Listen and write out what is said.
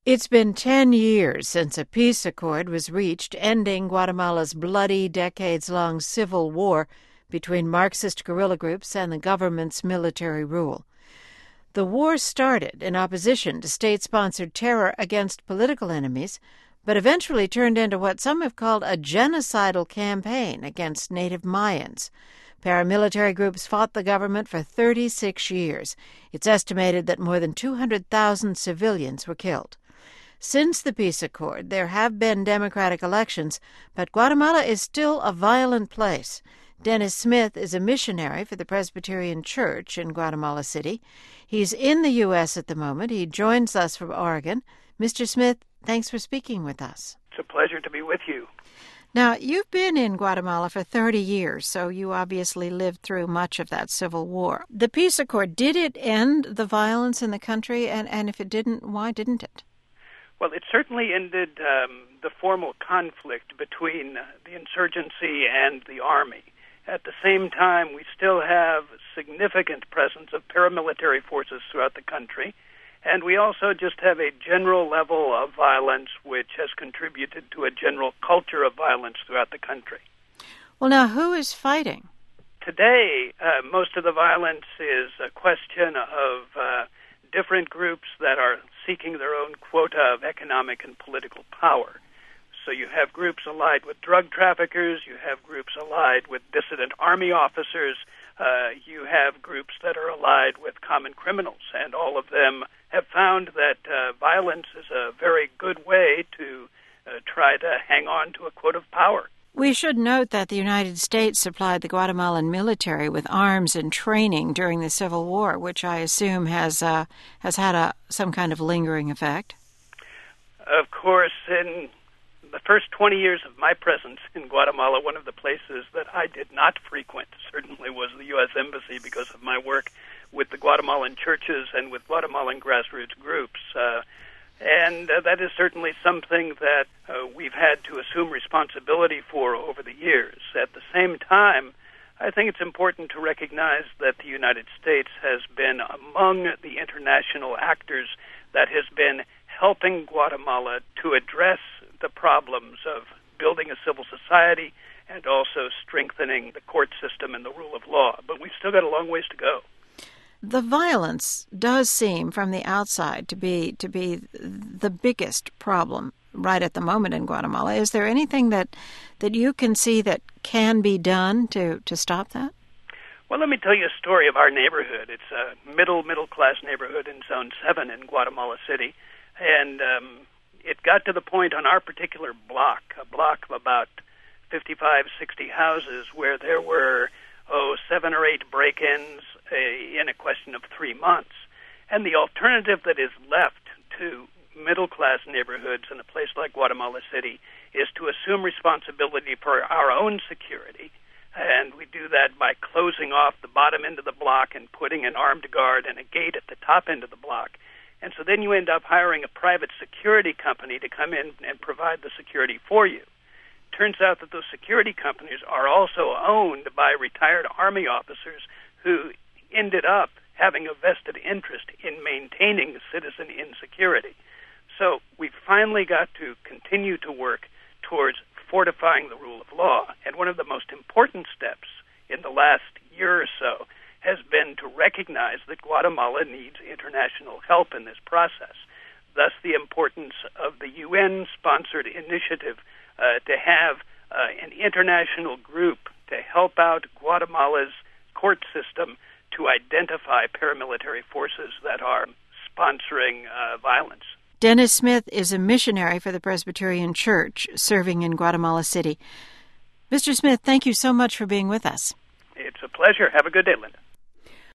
It's been 10 years since a peace accord was reached ending Guatemala's bloody, decades-long civil war between Marxist guerrilla groups and the government's military rule. The war started in opposition to state-sponsored terror against political enemies, but eventually turned into what some have called a genocidal campaign against native Mayans. Paramilitary groups fought the government for 36 years. It's estimated that more than 200,000 civilians were killed. Since the peace accord, there have been democratic elections, but Guatemala is still a violent place. Dennis Smith is a missionary for the Presbyterian Church in Guatemala City. He's in the U.S. at the moment. He joins us from Oregon. Mr. Smith, thanks for speaking with us. It's a pleasure to be with you. Now, you've been in Guatemala for 30 years, so you obviously lived through much of that civil war. The peace accord, did it end the violence in the country? And if it didn't, why didn't it? Well, it certainly ended the formal conflict between the insurgency and the army. At the same time, we still have significant presence of paramilitary forces throughout the country, and we also just have a general level of violence which has contributed to a general culture of violence throughout the country. Well, now, who is fighting? Today, most of the violence is a question of different groups that are seeking their own quota of economic and political power. So you have groups allied with drug traffickers, you have groups allied with dissident army officers, you have groups that are allied with common criminals, and all of them have found that violence is a very good way to try to hang on to a quota of power. We should note that the United States supplied the Guatemalan military with arms and training during the Civil War, which I assume has had some kind of lingering effect. Of course, in the first 20 years of my presence in Guatemala, one of the places that I did not frequent certainly was the U.S. Embassy because of my work with the Guatemalan churches and with Guatemalan grassroots groups. And that is certainly something that we've had to assume responsibility for over the years. At the same time, I think it's important to recognize that the United States has been among the international actors that has been helping Guatemala to address the problems of building a civil society and also strengthening the court system and the rule of law. But we've still got a long ways to go. The violence does seem from the outside to be the biggest problem right at the moment in Guatemala. Is there anything that you can see that can be done to stop that? Well, let me tell you a story of our neighborhood. It's a middle-class neighborhood in Zone 7 in Guatemala City. And it got to the point on our particular block, a block of about 55, 60 houses, where there were, 7 or 8 break-ins in a question of 3 months. And the alternative that is left to middle-class neighborhoods in a place like Guatemala City is to assume responsibility for our own security. And we do that by closing off the bottom end of the block and putting an armed guard and a gate at the top end of the block. And so then you end up hiring a private security company to come in and provide the security for you. Turns out that those security companies are also owned by retired Army officers who ended up having a vested interest in maintaining citizen insecurity. So we've finally got to continue to work towards fortifying the rule of law. And one of the most important steps in the last year or so has been to recognize that Guatemala needs international help in this process. Thus, the importance of the UN-sponsored initiative to have an international group to help out Guatemala's court system to identify paramilitary forces that are sponsoring violence. Dennis Smith is a missionary for the Presbyterian Church serving in Guatemala City. Mr. Smith, thank you so much for being with us. It's a pleasure. Have a good day, Linda.